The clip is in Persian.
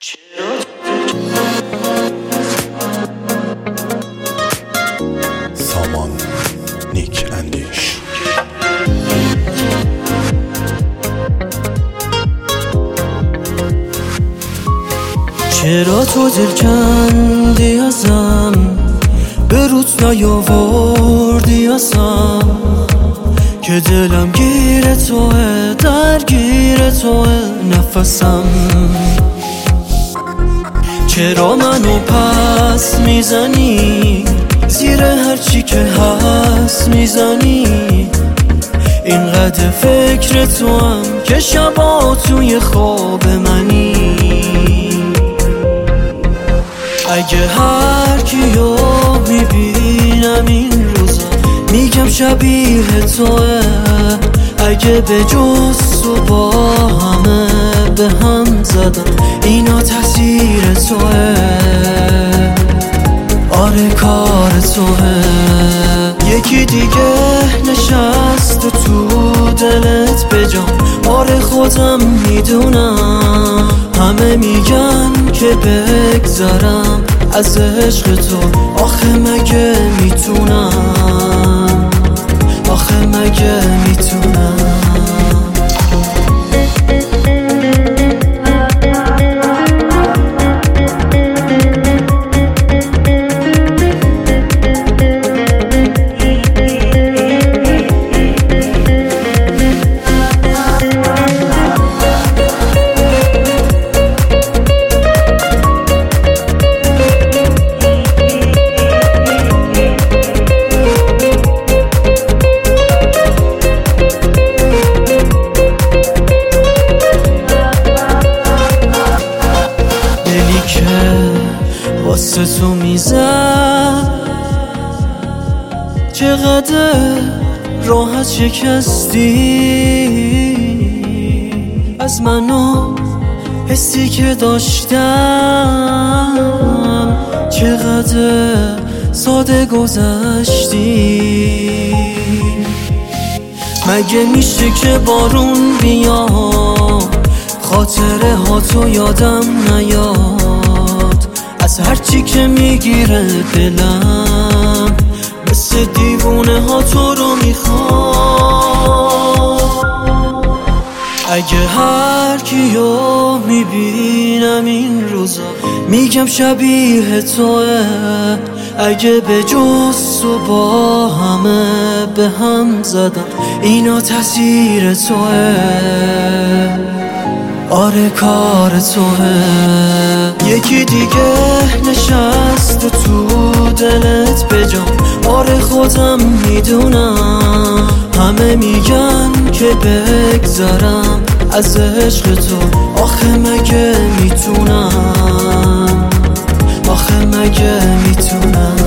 سامان نیک اندیش. چرا تو دل کندی ازم، به روت نیاوردی ازم، که دلم گیر توه، درگیر توه نفسم. چرا منو پس میزنی، زیر هرچی که هست میزنی، اینقدر فکر تو هم که شبا توی خواب منی. اگه هر کیو میبینم این روزا میگم شبیه توه، اگه به جز تو با همه به هم زدم اینا تاثیر توه. آره کار توه. یکی دیگه نشست تو دلت بجام، آره خودم میدونم. همه میگن که بگذرم از عشق تو، آخه مگه میتونم، آخه مگه میتونم. واسه تو میزد، چقدر راحت شکستی از منو، حسی که داشتم چقدر ساده گذشتی. مگه میشه که بارون بیا خاطره ها تو یادم نیاد، از هرچی که میگیره دلم مثل دیوونه ها تو رو میخواد. اگه هر کیو میبینم این روزا میگم شبیه توه، اگه به جز تو با همه به هم زدم اینا تاثیر توه. آره کار توه. یکی دیگه نشست تو دلت بجام، آره خودم میدونم. همه میگن که بگذرم از عشق تو، آخه مگه میتونم، آخه مگه میتونم.